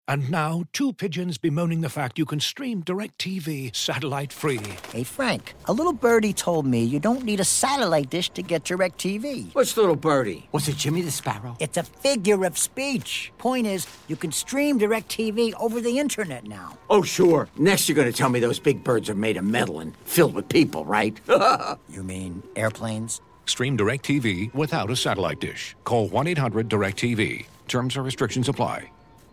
And now, two pigeons bemoaning the fact you can stream DirecTV satellite-free. Hey, Frank, a little birdie told me you don't need a satellite dish to get DirecTV. What's little birdie? Was it Jimmy the Sparrow? It's a figure of speech. Point is, you can stream DirecTV over the internet now. Oh, sure. Next you're gonna tell me those big birds are made of metal and filled with people, right? You mean airplanes? Stream DirecTV without a satellite dish. Call 1-800-DirecTV. Terms and restrictions apply.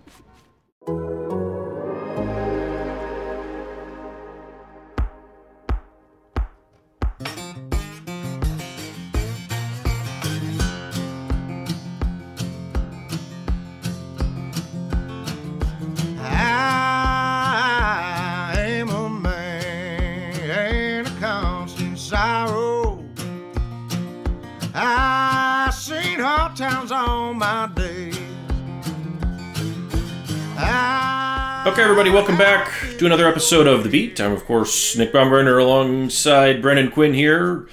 I am a man of constant sorrow. I seen hard times on my day. Okay, everybody, welcome back to another episode of The Beat. I'm, of course, Nick Baumgartner alongside Brendan Quinn here.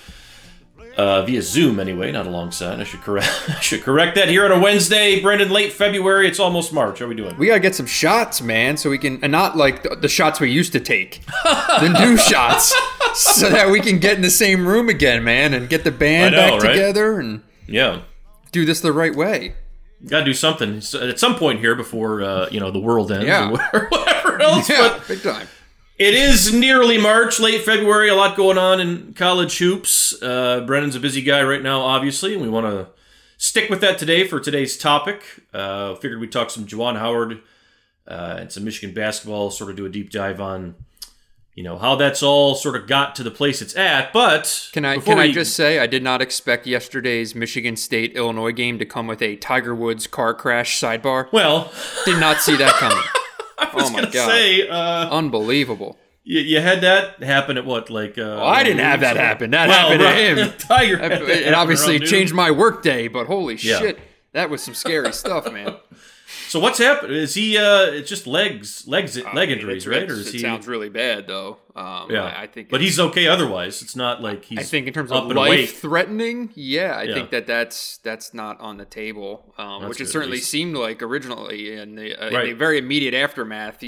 Via Zoom, anyway, not alongside. I should correct that here on a Wednesday. Brendan, late February. It's almost March. How are we doing? We gotta get some shots, man, so we can, and not like the shots we used to take, the new shots, so that we can get in the same room again, man, and get the band back together and do this the right way. Got to do something at some point here before the world ends or whatever else. Yeah, but big time. It is nearly March, late February. A lot going on in college hoops. Brennan's a busy guy right now, obviously, and we want to stick with that today for today's topic. Figured we'd talk some Juwan Howard and some Michigan basketball. Sort of do a deep dive on how that's all sort of got to the place it's at. But can I just say I did not expect yesterday's Michigan State Illinois game to come with a Tiger Woods car crash sidebar. Well, did not see that coming. I was going to say, unbelievable. You had that happen at what, like? I didn't have that happen. That happened to him. Tiger. It obviously changed my workday, but holy shit, that was some scary stuff, man. So what's happened? Is he? It's just leg injuries, right? Or is it sounds really bad, though. I think, but he's okay otherwise. It's not like he's. I think in terms of life-threatening, I think that's not on the table, which it certainly seemed like originally in the very immediate aftermath.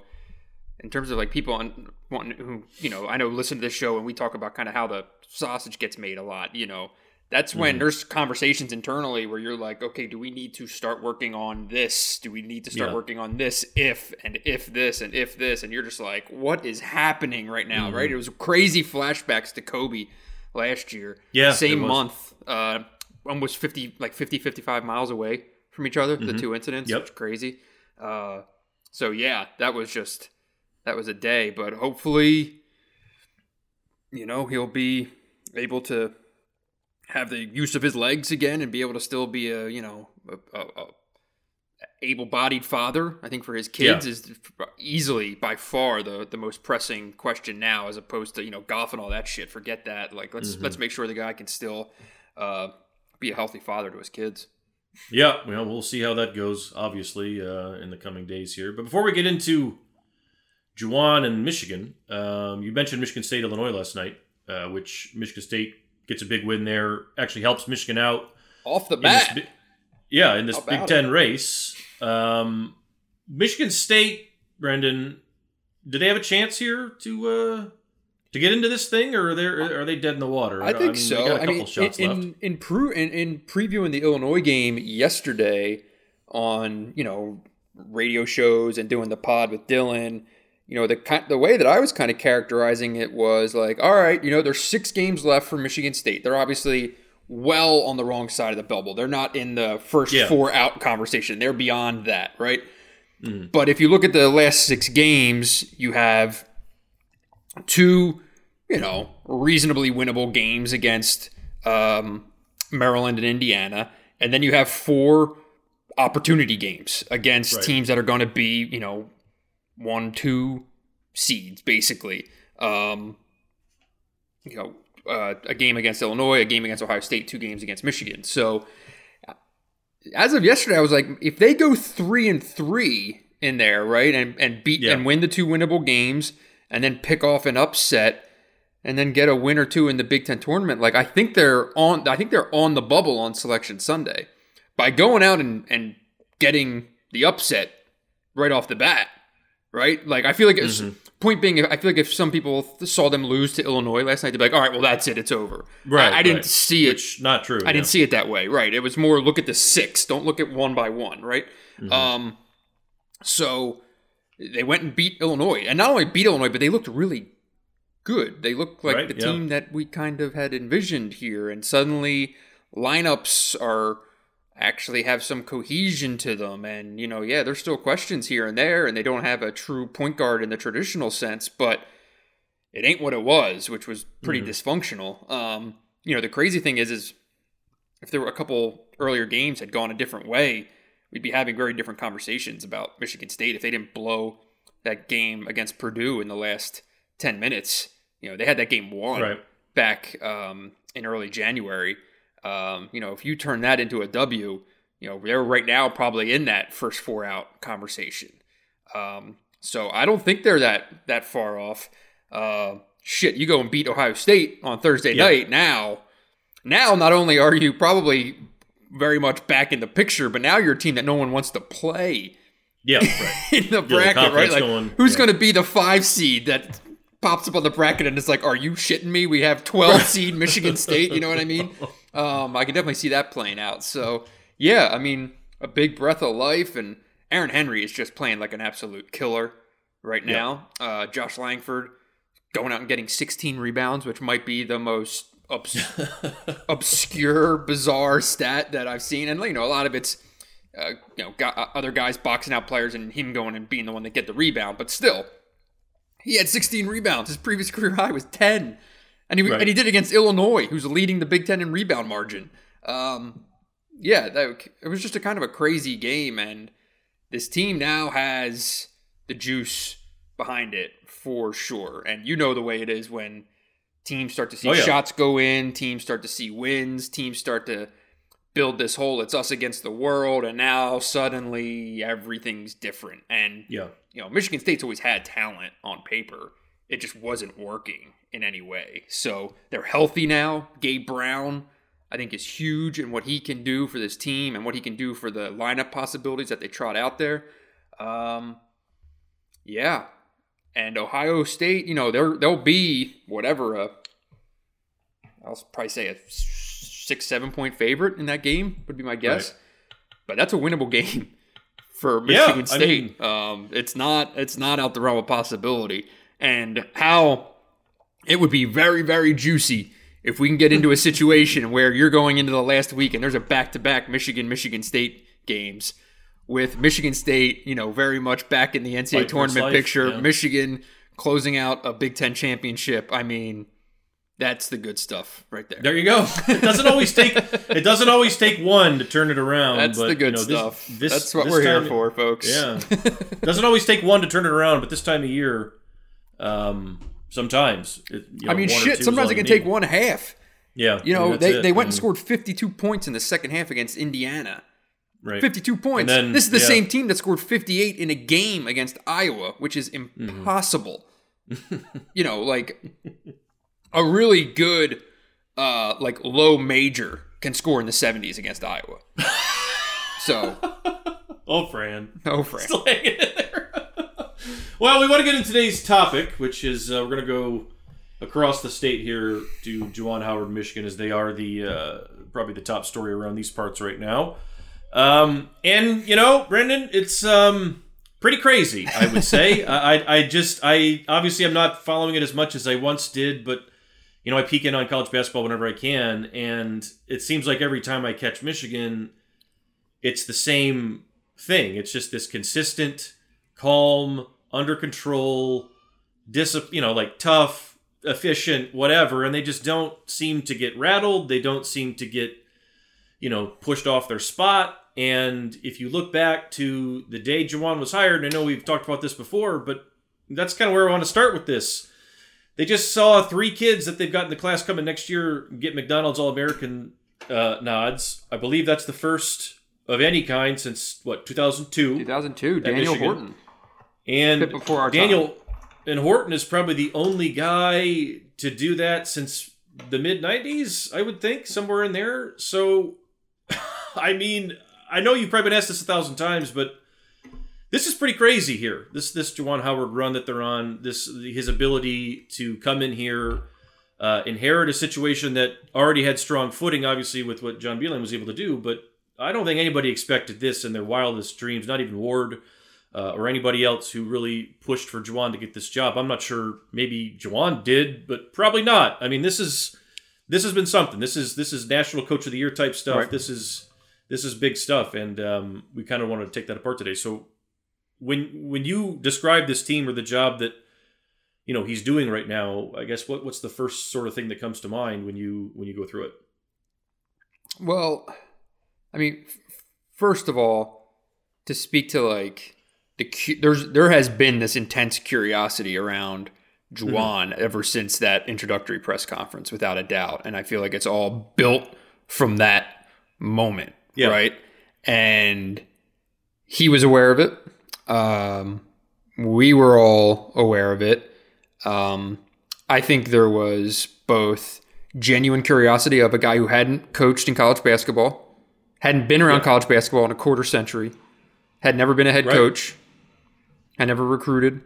In terms of like people who I know listen to this show and we talk about kind of how the sausage gets made a lot. That's when there's conversations internally where you're like, okay, do we need to start working on this? Do we need to start working on this if this, and if this? And you're just like, what is happening right now, right? It was crazy flashbacks to Kobe last year. Yeah. Same month. Almost 55 miles away from each other, the two incidents. Yep. Which is crazy. That was a day. But hopefully, he'll be able to have the use of his legs again and be able to still be a able-bodied father. I think for his kids is easily by far the most pressing question now, as opposed to golf and all that shit. Forget that. Like let's make sure the guy can still be a healthy father to his kids. Yeah, we'll see how that goes. Obviously, in the coming days here. But before we get into Juwan and Michigan, you mentioned Michigan State, Illinois last night, which Michigan State gets a big win there. Actually helps Michigan out off the bat. In this Big Ten race. Michigan State, Brendan, do they have a chance here to get into this thing, or are they dead in the water? I think so. They got a couple shots left. In previewing the Illinois game yesterday on radio shows and doing the pod with Dylan. The way that I was kind of characterizing it was like, all right, there's 6 games left for Michigan State. They're obviously well on the wrong side of the bubble. They're not in the first 4 out conversation. They're beyond that, right? Mm. But if you look at the last 6 games, you have 2, reasonably winnable games against Maryland and Indiana. And then you have 4 opportunity games against teams that are going to be, 1-2 seeds, basically. A game against Illinois, a game against Ohio State, 2 games against Michigan. So, as of yesterday, I was like, if they go 3-3 in there, right, and beat and win the 2 winnable games, and then pick off an upset, and then get a win or 2 in the Big Ten tournament, like I think they're on the bubble on Selection Sunday by going out and getting the upset right off the bat, right? Like, I feel like it's, point being, I feel like if some people saw them lose to Illinois last night, they'd be like, all right, well, that's it. It's over. Right. I didn't see it. Which, not true. I didn't see it that way, right? It was more look at the 6. Don't look at one by one, right? So they went and beat Illinois. And not only beat Illinois, but they looked really good. They looked like the team that we kind of had envisioned here. And suddenly lineups are actually have some cohesion to them. And, you know, yeah, there's still questions here and there, and they don't have a true point guard in the traditional sense, but it ain't what it was, which was pretty dysfunctional. You know, the crazy thing is if there were a couple earlier games had gone a different way, we'd be having very different conversations about Michigan State if they didn't blow that game against Purdue in the last 10 minutes. You know, they had that game won back in early January. You know, if you turn that into a W, you know, they're right now probably in that first 4 out conversation. So I don't think they're that far off. Shit, you go and beat Ohio State on Thursday night. Now not only are you probably very much back in the picture, but now you're a team that no one wants to play. Yeah, right. In the bracket, right? Like, who's going to be the 5 seed that pops up on the bracket and it's like, are you shitting me? We have 12 seed Michigan State. You know what I mean? I can definitely see that playing out. So, yeah, I mean, a big breath of life. And Aaron Henry is just playing like an absolute killer right now. Josh Langford going out and getting 16 rebounds, which might be the most obscure, bizarre stat that I've seen. And, you know, a lot of it's, you know, other guys boxing out players and him going and being the one that get the rebound. But still, he had 16 rebounds. His previous career high was 10. And he did it against Illinois, who's leading the Big Ten in rebound margin. It was just a kind of a crazy game. And this team now has the juice behind it for sure. And you know the way it is when teams start to see shots go in, teams start to see wins, teams start to build this whole it's us against the world, and now suddenly everything's different. And you know, Michigan State's always had talent on paper. It just wasn't working in any way. So they're healthy now. Gabe Brown, I think, is huge in what he can do for this team and what he can do for the lineup possibilities that they trot out there. And Ohio State, you know, they'll be whatever, I'll probably say a 6-7 point favorite in that game would be my guess. Right. But that's a winnable game for Michigan State. I mean, it's not out the realm of possibility. And how it would be very, very juicy if we can get into a situation where you're going into the last week and there's a back-to-back Michigan State games with Michigan State, you know, very much back in the NCAA tournament picture. Yeah. Michigan closing out a Big Ten championship. I mean, that's the good stuff right there. There you go. It doesn't always take one to turn it around. That's the good stuff. That's what we're here for, folks. Yeah. Doesn't always take one to turn it around, but this time of year, sometimes. Sometimes it can take one half. Yeah. You know, they went and scored 52 points in the second half against Indiana. Right. 52 points. Then, this is the same team that scored 58 in a game against Iowa, which is impossible. You know, like a really good, like low major can score in the 70s against Iowa. So, Fran. Still hanging in there. Well, we want to get into today's topic, which is we're going to go across the state here to Juwan Howard, Michigan, as they are the probably the top story around these parts right now. And you know, Brendan, it's pretty crazy, I would say. I obviously I'm not following it as much as I once did, but you know, I peek in on college basketball whenever I can, and it seems like every time I catch Michigan, it's the same thing. It's just this consistent, calm, under control, like tough, efficient, whatever, and they just don't seem to get rattled. They don't seem to get, you know, pushed off their spot. And if you look back to the day Juwan was hired, and I know we've talked about this before, but that's kind of where I want to start with this. They just saw 3 kids that they've got in the class coming next year get McDonald's All-American nods. I believe that's the first of any kind since, 2002? 2002, Daniel Horton. And before our Daniel time. And Horton is probably the only guy to do that since the mid-90s, I would think, somewhere in there. So, I mean, I know you've probably been asked this 1,000 times, but This is pretty crazy here. This Juwan Howard run that they're on, his ability to come in here, inherit a situation that already had strong footing, obviously, with what John Beilein was able to do, but I don't think anybody expected this in their wildest dreams, not even Ward or anybody else who really pushed for Juwan to get this job. I'm not sure. Maybe Juwan did, but probably not. I mean, this has been something. This is National Coach of the Year type stuff. Right. This is big stuff, and we kind of wanted to take that apart today. So when you describe this team or the job that he's doing right now, I guess what's the first sort of thing that comes to mind when you go through it? Well, I mean, first of all, to speak to like there has been this intense curiosity around Juwan ever since that introductory press conference, without a doubt, and I feel like it's all built from that moment, right? And he was aware of it. We were all aware of it. I think there was both genuine curiosity of a guy who hadn't coached in college basketball, hadn't been around college basketball in a quarter century, had never been a head coach, had never recruited.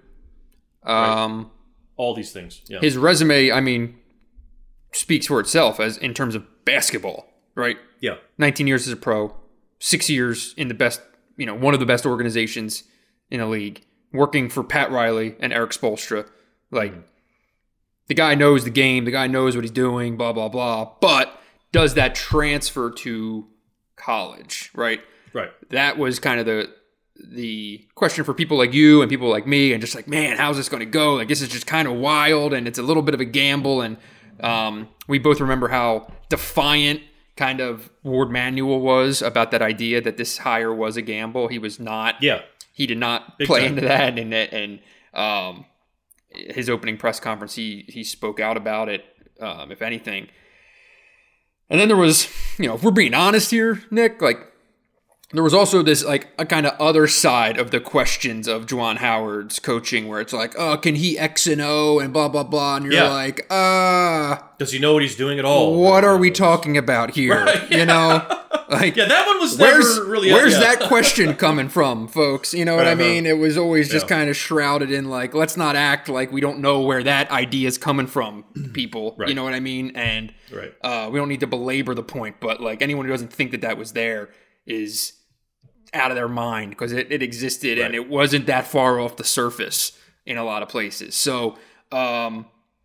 All these things. Yeah. His resume, I mean, speaks for itself as in terms of basketball, right? Yeah. 19 years as a pro, 6 years in the best, one of the best organizations in the league, working for Pat Riley and Eric Spoelstra. Like, the guy knows the game, the guy knows what he's doing, blah, blah, blah. But does that transfer to college, right? Right. That was kind of the question for people like you and people like me, and just like, man, how's this going to go? Like, this is just kind of wild, and it's a little bit of a gamble. And we both remember how defiant kind of Ward Manuel was about that idea that this hire was a gamble. He was not. Yeah. He did not play into that, and his opening press conference, he spoke out about it, if anything. And then there was, if we're being honest here, Nick, like, there was also this, like, a kind of other side of the questions of Juwan Howard's coaching, where it's like, oh, can he X and O and blah, blah, blah. And you're like, does he know what he's doing at all? What are we talking about here? Right, Like, that one was where's that question coming from, folks? You know what I mean? It was always just kind of shrouded in, like, let's not act like we don't know where that idea is coming from, people. Right. You know what I mean? And we don't need to belabor the point, but, like, anyone who doesn't think that was there is out of their mind, because it existed and it wasn't that far off the surface in a lot of places. So, I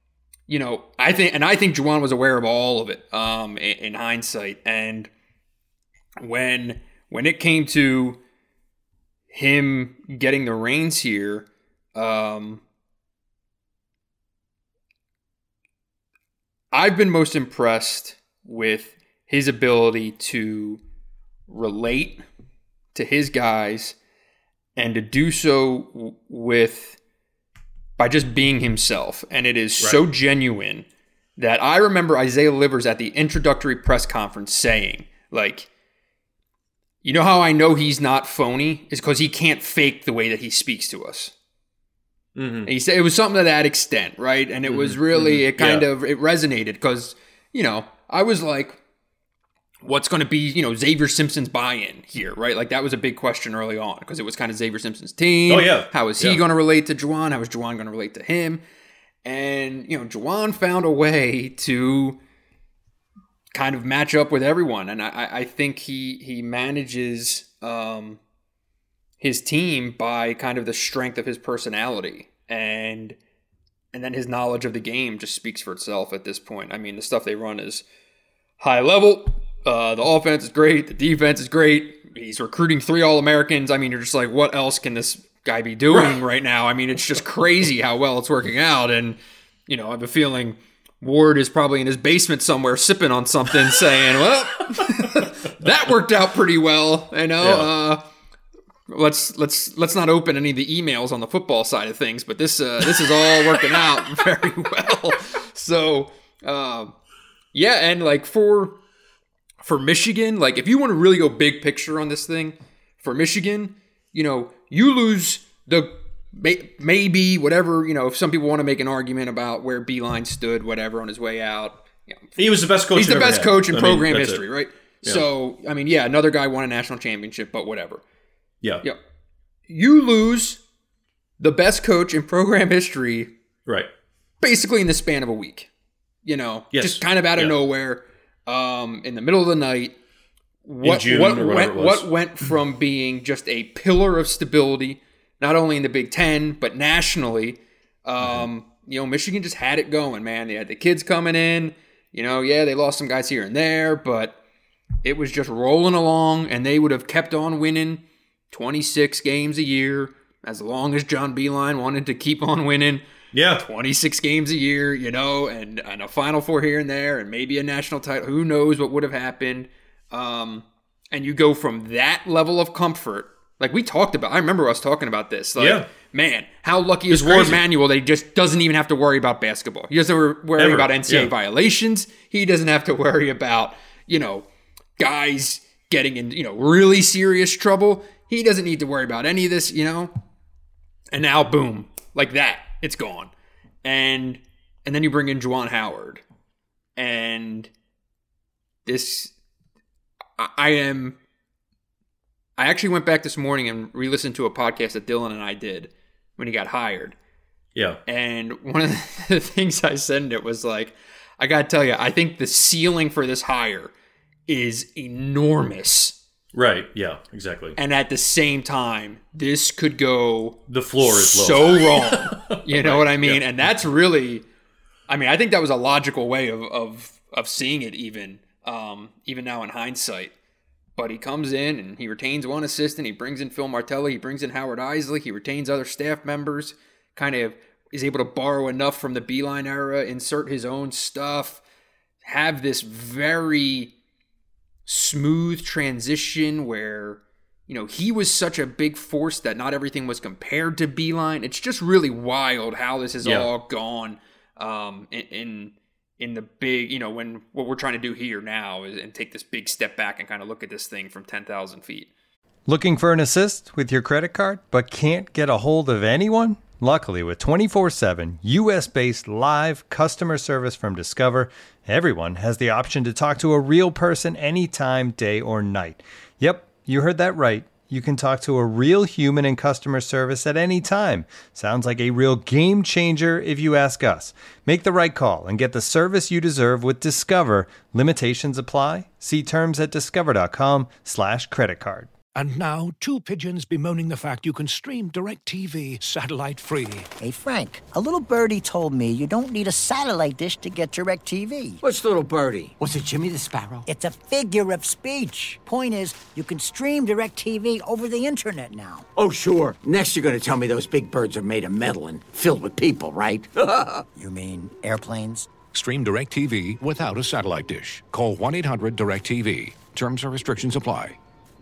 think Juwan was aware of all of it in hindsight. And when it came to him getting the reins here, I've been most impressed with his ability to relate to his guys, and to do so by just being himself. And it is so genuine that I remember Isaiah Livers at the introductory press conference saying, like, you know how I know he's not phony is because he can't fake the way that he speaks to us. And he said it was something to that extent, right? And it was really, it resonated because, I was like, what's going to be, Xavier Simpson's buy-in here, right? Like, that was a big question early on because it was kind of Xavier Simpson's team. Oh, yeah. How is he going to relate to Juwan? How is Juwan going to relate to him? And, Juwan found a way to kind of match up with everyone. And I think he manages his team by kind of the strength of his personality. And then his knowledge of the game just speaks for itself at this point. I mean, the stuff they run is high level. The offense is great. The defense is great. He's recruiting 3 All-Americans. I mean, you're just like, what else can this guy be doing right now? I mean, it's just crazy how well it's working out. And, I have a feeling Ward is probably in his basement somewhere sipping on something saying, well, that worked out pretty well. Let's not open any of the emails on the football side of things, but this is all working out very well. So, and like for Michigan, like, if you want to really go big picture on this thing, for Michigan, you lose the maybe whatever, if some people want to make an argument about where Beilein stood, whatever, on his way out. He was the best coach. He's the best coach in program history, right? Yeah. So, I mean, another guy won a national championship, but whatever. Yeah. you lose the best coach in program history Right. basically in the span of a week. Yes. Just kind of out of nowhere, in the middle of the night. In June or whatever it was. What went from being just a pillar of stability, not only in the Big Ten, but nationally. Michigan just had it going, man. They had the kids coming in. They lost some guys here and there, but it was just rolling along, and they would have kept on winning 26 games a year as long as John Beilein wanted to keep on winning. Yeah. 26 games a year, and a Final Four here and there, and maybe a national title. Who knows what would have happened? And you go from that level of comfort, like we talked about. I remember us talking about this. Man, how lucky is Ward Manuel that he just doesn't even have to worry about basketball. He doesn't worry about NCAA violations. He doesn't have to worry about, guys getting in, really serious trouble. He doesn't need to worry about any of this, And now, boom, like that, it's gone. And then you bring in Juwan Howard. And this, I actually went back this morning and re-listened to a podcast that Dylan and I did when he got hired. Yeah. And one of the things I said in it was like, I got to tell you, I think the ceiling for this hire is enormous. Right. Yeah, exactly. And at the same time, this could go the floor is low. So wrong. You know what I mean? Yeah. And that's really, I think that was a logical way of seeing it even now in hindsight. But he comes in and he retains one assistant. He brings in Phil Martelli. He brings in Howard Isley. He retains other staff members. Kind of is able to borrow enough from the Beilein era, insert his own stuff, have this very smooth transition where, he was such a big force that not everything was compared to Beilein. It's just really wild how this has all gone in the big, when what we're trying to do here now is and take this big step back and kind of look at this thing from 10,000 feet. Looking for an assist with your credit card, but can't get a hold of anyone? Luckily, with 24/7 U.S.-based live customer service from Discover, everyone has the option to talk to a real person anytime, day or night. Yep, you heard that right. You can talk to a real human in customer service at any time. Sounds like a real game changer if you ask us. Make the right call and get the service you deserve with Discover. Limitations apply. See terms at discover.com/creditcard. And now, two pigeons bemoaning the fact you can stream DirecTV satellite-free. Hey, Frank, a little birdie told me you don't need a satellite dish to get DirecTV. What's little birdie? Was it Jimmy the Sparrow? It's a figure of speech. Point is, you can stream DirecTV over the internet now. Oh, sure. Next you're going to tell me those big birds are made of metal and filled with people, right? You mean airplanes? Stream DirecTV without a satellite dish. Call 1-800-DirecTV. Terms and restrictions apply.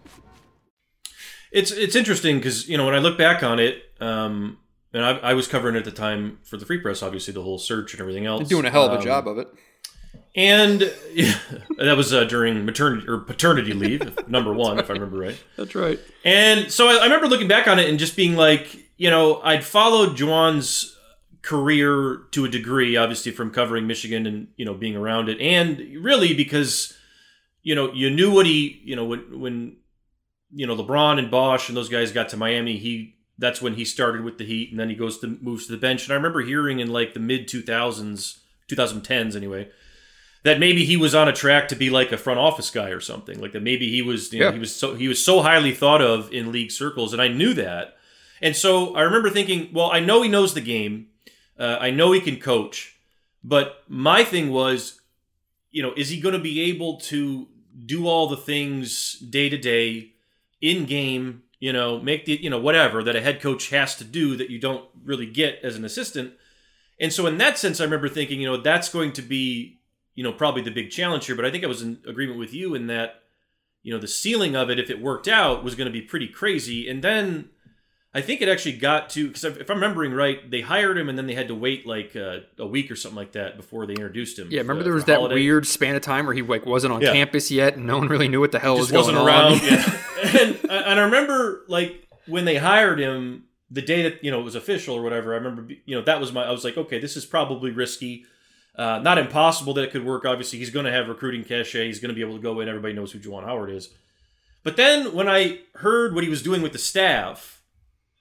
It's interesting because, when I look back on it, and I was covering it at the time for the Free Press, obviously, the whole search and everything else. You're doing a hell of a job of it. And that was during maternity or paternity leave, number one, if I remember right. That's right. And so I remember looking back on it and just being like, I'd followed Juwan's career to a degree, obviously from covering Michigan and, being around it. And really because, you knew what he, when LeBron and Bosch and those guys got to Miami, that's when he started with the Heat, and then he moves to the bench. And I remember hearing in like the mid 2010s anyway, that maybe he was on a track to be like a front office guy or something. Like that maybe he was, he was so highly thought of in league circles, and I knew that. And so I remember thinking, well, I know he knows the game, I know he can coach, but my thing was, is he going to be able to do all the things day to day? In game, make the, whatever that a head coach has to do that you don't really get as an assistant. And so in that sense, I remember thinking, that's going to be, probably the big challenge here. But I think I was in agreement with you in that, the ceiling of it, if it worked out, was going to be pretty crazy. And then I think it actually got to, because if I'm remembering right, they hired him and then they had to wait like a week or something like that before they introduced him. Yeah, remember there was that weird span of time where he wasn't on campus yet and no one really knew what the hell was going on. Wasn't around. And I remember like when they hired him, the day that, it was official or whatever, I remember, I was like, okay, this is probably risky. Not impossible that it could work. Obviously, he's going to have recruiting cachet. He's going to be able to go in. Everybody knows who Juwan Howard is. But then when I heard what he was doing with the staff,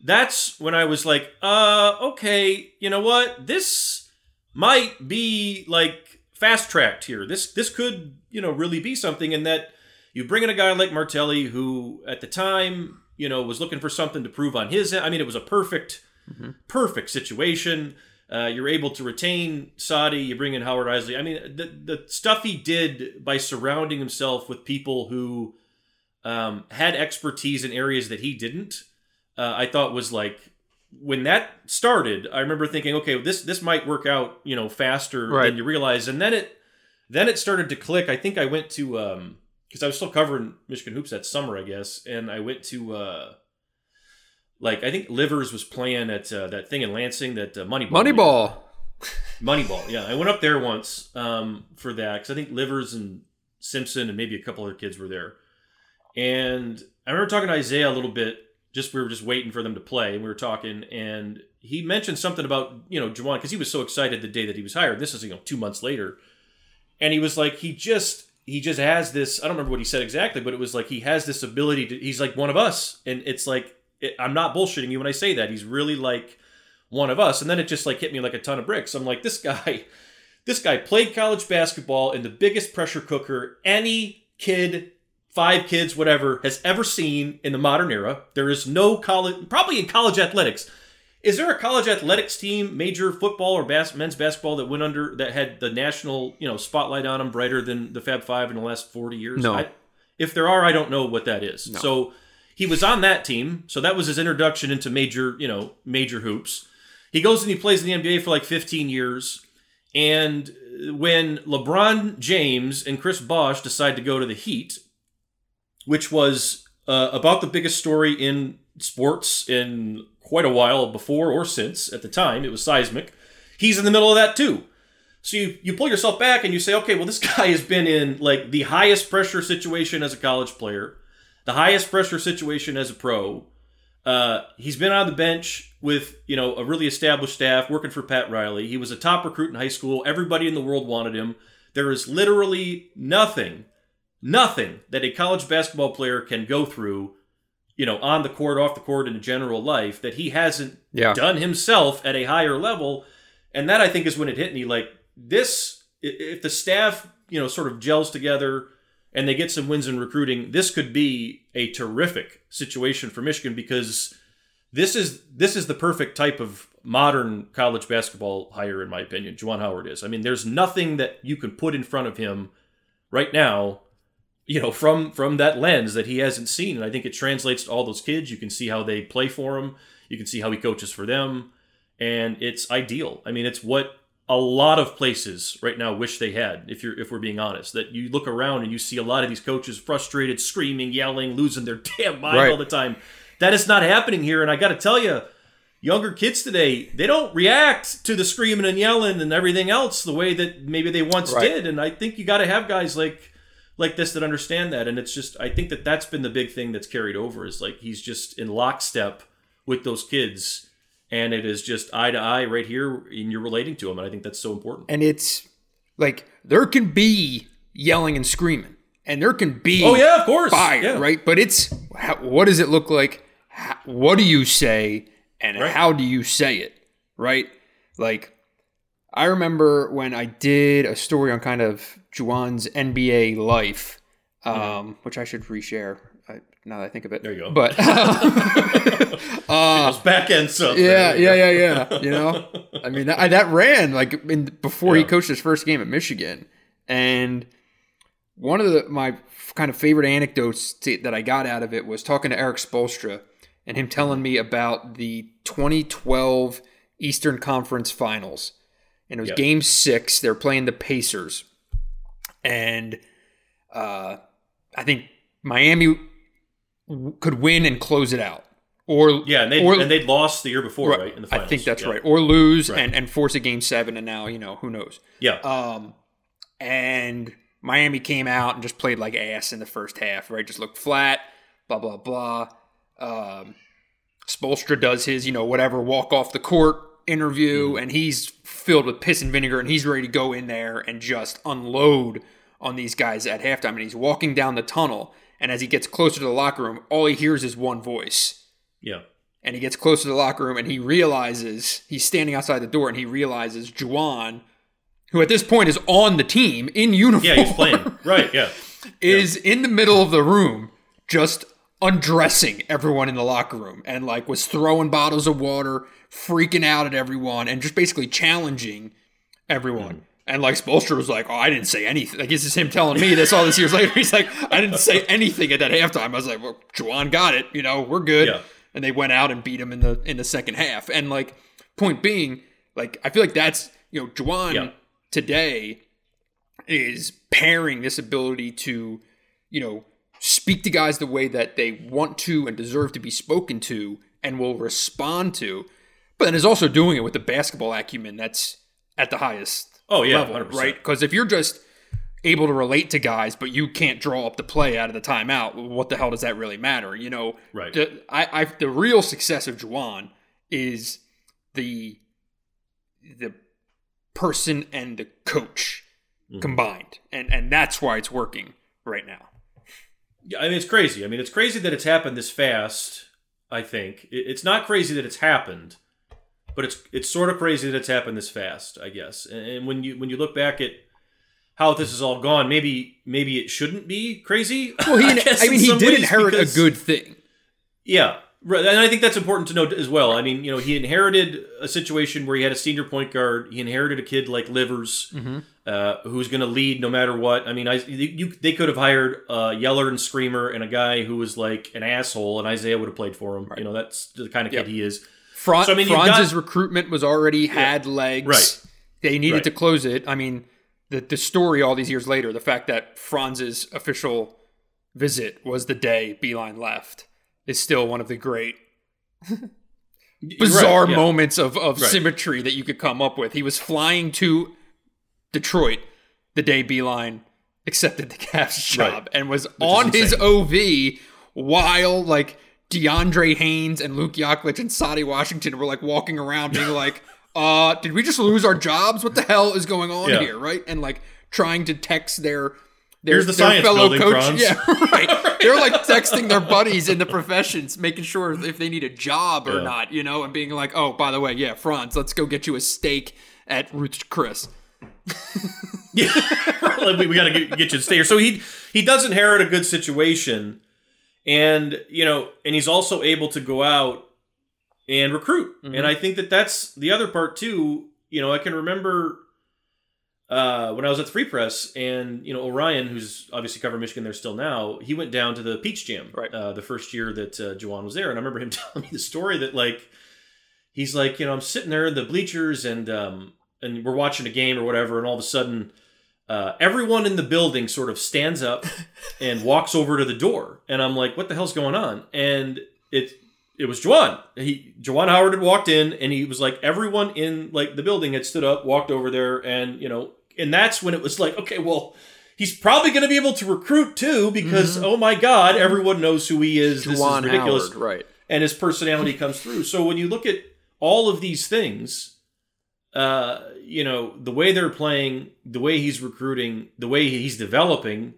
that's when I was like, okay, you know what? This might be like fast-tracked here. This could, really be something, in that you bring in a guy like Martelli, who at the time, was looking for something to prove on his end. I mean, it was a perfect situation. You're able to retain Sadi. You bring in Howard Isley. I mean, the stuff he did by surrounding himself with people who had expertise in areas that he didn't, I thought was like, when that started, I remember thinking, okay, this might work out, faster than you realize. And then it started to click. I think I went to, because I was still covering Michigan hoops that summer, I guess, and I went to I think Livers was playing at that thing in Lansing, that Moneyball. Moneyball, yeah. I went up there once for that, because I think Livers and Simpson and maybe a couple other kids were there. And I remember talking to Isaiah a little bit. We were just waiting for them to play, and we were talking, and he mentioned something about, Juwan, because he was so excited the day that he was hired. This is, 2 months later. And he was like, he just has this, I don't remember what he said exactly, but it was like he has this ability to, he's like one of us. And it's like, I'm not bullshitting you when I say that. He's really like one of us. And then it just like hit me like a ton of bricks. I'm like, this guy played college basketball in the biggest pressure cooker any kid, 5 kids, whatever, has ever seen in the modern era. There is no college, probably in college athletics. Is there a college athletics team, major football or men's basketball, that went under, that had the national, spotlight on them brighter than the Fab Five in the last 40 years? No. If there are, I don't know what that is. No. So he was on that team. So that was his introduction into major hoops. He goes and he plays in the NBA for like 15 years. And when LeBron James and Chris Bosh decide to go to the Heat, which was about the biggest story in sports in quite a while before or since. At the time, it was seismic. He's in the middle of that too. So you pull yourself back and you say, okay, well, this guy has been in like the highest pressure situation as a college player, the highest pressure situation as a pro. He's been on the bench with, a really established staff working for Pat Riley. He was a top recruit in high school. Everybody in the world wanted him. There is literally nothing that a college basketball player can go through, on the court, off the court, in general life, that he hasn't done himself at a higher level. And that, I think, is when it hit me. Like, this, if the staff, sort of gels together and they get some wins in recruiting, this could be a terrific situation for Michigan, because this is the perfect type of modern college basketball hire, in my opinion. Juwan Howard is. I mean, there's nothing that you can put in front of him right now, from that lens that he hasn't seen. And I think it translates to all those kids. You can see how they play for him. You can see how he coaches for them. And it's ideal. I mean, it's what a lot of places right now wish they had, if we're being honest. That you look around and you see a lot of these coaches frustrated, screaming, yelling, losing their damn mind all the time. That is not happening here. And I got to tell you, younger kids today, they don't react to the screaming and yelling and everything else the way that maybe they once did. And I think you got to have guys like this that understand that. And it's just, I think that's been the big thing that's carried over, is like he's just in lockstep with those kids, and it is just eye to eye right here, and you're relating to them. And I think that's so important. And it's like, there can be yelling and screaming, and there can be of course, fire, right? But it's, what does it look like? What do you say? And how do you say it, right? Like, I remember when I did a story on kind of Juwan's NBA life, which I should reshare now that I think of it. There you go. But those back end stuff. Yeah. I mean, that ran like before he coached his first game at Michigan, and one of my kind of favorite anecdotes that I got out of it was talking to Eric Spoelstra and him telling me about the 2012 Eastern Conference Finals. And it was Game 6. They're playing the Pacers. And I think Miami could win and close it out. And they'd lost the year before, right? In the finals. I think that's right. Or lose and force a Game 7, and now, who knows? Yeah. And Miami came out and just played like ass in the first half, right? Just looked flat, blah, blah, blah. Spoelstra does his, whatever, walk off the court interview, and he's filled with piss and vinegar, and he's ready to go in there and just unload on these guys at halftime. And he's walking down the tunnel, and as he gets closer to the locker room, all he hears is one voice. Yeah. and he gets close to the locker room and he realizes he's standing outside the door and he realizes Juwan, who at this point is on the team in uniform. Yeah, he's playing. Right, yeah. Is in the middle of the room just undressing everyone in the locker room and like was throwing bottles of water, freaking out at everyone, and just basically challenging everyone. And like Spoelstra was like, "Oh, I didn't say anything." Like this is him telling me this all these years later. He's like, "I didn't say anything at that halftime." I was like, "Well, Juwan got it. We're good." Yeah. And they went out and beat him in the second half. And like, point being, like I feel like that's Juwan today is pairing this ability to speak to guys the way that they want to and deserve to be spoken to and will respond to, but then is also doing it with the basketball acumen that's at the highest level, 100%. right? Because if you're just able to relate to guys, but you can't draw up the play out of the timeout, what the hell does that really matter? Right. The real success of Juwan is the person and the coach combined, and that's why it's working right now. Yeah, I mean, it's crazy. It's crazy that it's happened this fast, I think. It's not crazy that it's happened, but it's sort of crazy that it's happened this fast, I guess. And when you look back at how this has all gone, maybe it shouldn't be crazy. Well, he did inherit a good thing. Yeah, right. And I think that's important to note as well. He inherited a situation where he had a senior point guard. He inherited a kid like Livers, who's going to lead no matter what. They could have hired a yeller and screamer and a guy who was like an asshole, and Isaiah would have played for him. Right. That's the kind of kid he is. Franz's recruitment was already had legs. Right. They needed to close it. The story all these years later, the fact that Franz's official visit was the day Beilein left, is still one of the great bizarre moments of symmetry that you could come up with. He was flying to Detroit the day Beilein accepted the Cavs job and was on his OV while like DeAndre Haynes and Luke Yaklich and Sadi Washington were like walking around being like, did we just lose our jobs? What the hell is going on here? Right. And like trying to text their Here's the science fellow building, coach. Franz. Yeah, right. They're like texting their buddies in the professions, making sure if they need a job or not, and being like, "Oh, by the way, Franz, let's go get you a steak at Ruth's Chris." Yeah, we got to get you to stay here. So he does inherit a good situation, and and he's also able to go out and recruit. And I think that's the other part too. I can remember. When I was at the Free Press, and Orion, who's obviously covering Michigan there still now, he went down to the Peach Jam the first year that Juwan was there, and I remember him telling me the story that like he's like I'm sitting there in the bleachers and we're watching a game or whatever, and all of a sudden everyone in the building sort of stands up and walks over to the door, and I'm like, what the hell's going on? And it was Juwan. Juwan Howard had walked in, and he was like, everyone in like the building had stood up, walked over there, and and that's when it was like, okay, well, he's probably going to be able to recruit too, because oh my God, everyone knows who he is. This is ridiculous, Howard, right? And his personality comes through. So when you look at all of these things, the way they're playing, the way he's recruiting, the way he's developing,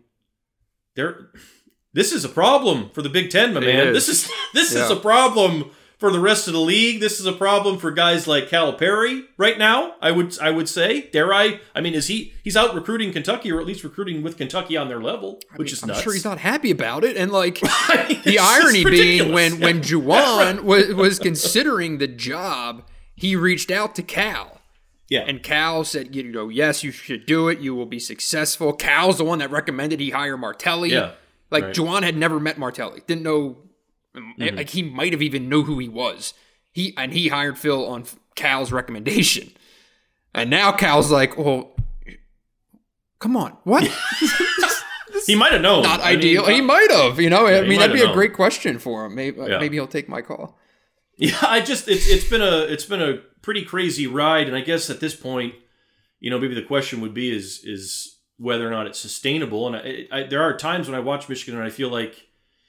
this is a problem for the Big Ten, my man. This is a problem for the rest of the league. This is a problem for guys like Calipari right now. I would say, he's out recruiting Kentucky, or at least recruiting with Kentucky on their level, which is nuts. I'm sure he's not happy about it. And like the irony being when Juwan was considering the job, he reached out to Cal. Yeah. And Cal said, yes, you should do it. You will be successful. Cal's the one that recommended he hire Martelli. Yeah. Like Juwan had never met Martelli. Didn't know. Like he might have even knew who he was. He hired Phil on Cal's recommendation. And now Cal's like, well, come on, what? He might have known. Not ideal. He might have. That'd be a great question for him. Maybe he'll take my call. Yeah, it's been a pretty crazy ride, and I guess at this point, maybe the question would be is whether or not it's sustainable. And there are times when I watch Michigan and I feel like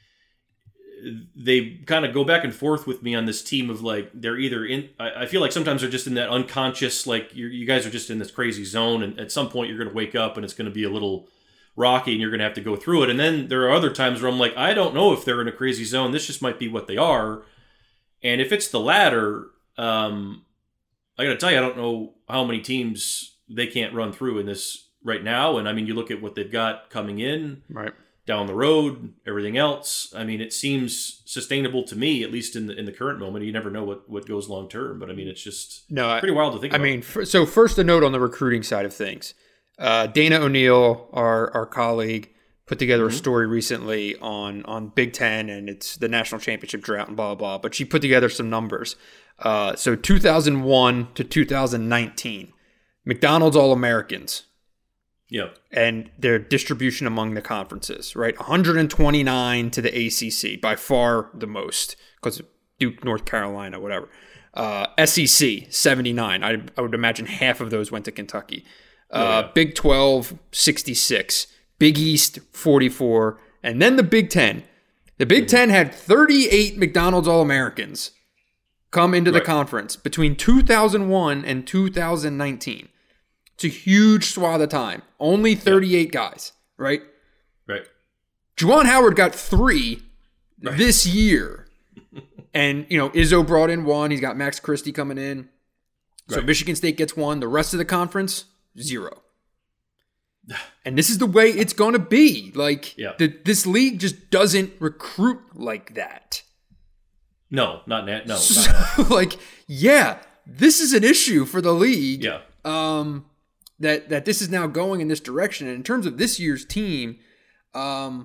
they kind of go back and forth with me on this team of like they're either in. I feel like sometimes they're just in that unconscious, like you guys are just in this crazy zone, and at some point you're going to wake up and it's going to be a little rocky and you're going to have to go through it. And then there are other times where I'm like, I don't know if they're in a crazy zone. This just might be what they are. And if it's the latter, I got to tell you, I don't know how many teams they can't run through in this right now. And I mean, you look at what they've got coming in, Right. down the road, everything else. I mean, it seems sustainable to me, at least in the current moment. You never know what goes long term, but I mean, it's just pretty wild to think about. I mean, so first a note on the recruiting side of things. Dana O'Neill, our colleague, put together a story recently on Big Ten, and it's the national championship drought and blah, blah, blah. But she put together some numbers. So 2001 to 2019, McDonald's All-Americans. Yeah. And their distribution among the conferences, right? 129 to the ACC, by far the most, because Duke, North Carolina, whatever. SEC, 79. I would imagine half of those went to Kentucky. Big 12, 66. Big East, 44. And then the Big Ten. The Big Ten had 38 McDonald's All-Americans come into the conference between 2001 and 2019. It's a huge swath of time. Only 38 guys, right? Right. Juwan Howard got 3 this year. And, Izzo brought in 1. He's got Max Christie coming in. So Michigan State gets 1. The rest of the conference, 0. And this is the way it's going to be. This league just doesn't recruit like that. No, not that. No. So, this is an issue for the league. Yeah. That this is now going in this direction. And in terms of this year's team, I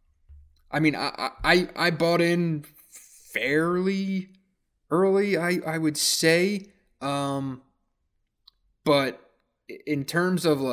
bought in fairly early, I would say. But in terms of